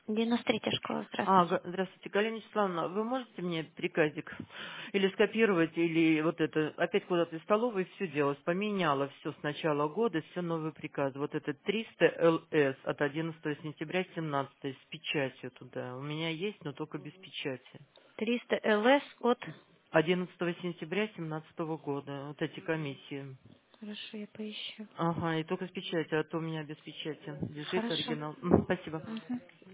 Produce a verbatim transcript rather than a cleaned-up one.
девяносто третья школа, А, здравствуйте. Га- здравствуйте, Галина Вячеславовна, вы можете мне приказик или скопировать, или вот это, опять куда-то из столовой все делать, поменяла все с начала года, все новые приказы. Вот это триста эл эс от одиннадцатого сентября семнадцатого с печатью туда. У меня есть, но только без печати. триста эл эс от... одиннадцатого сентября семнадцатого года, вот эти комиссии. Хорошо, я поищу. Ага, и только с печатью, а то у меня без печати лежит Хорошо. оригинал. Мгм, спасибо. Мгм.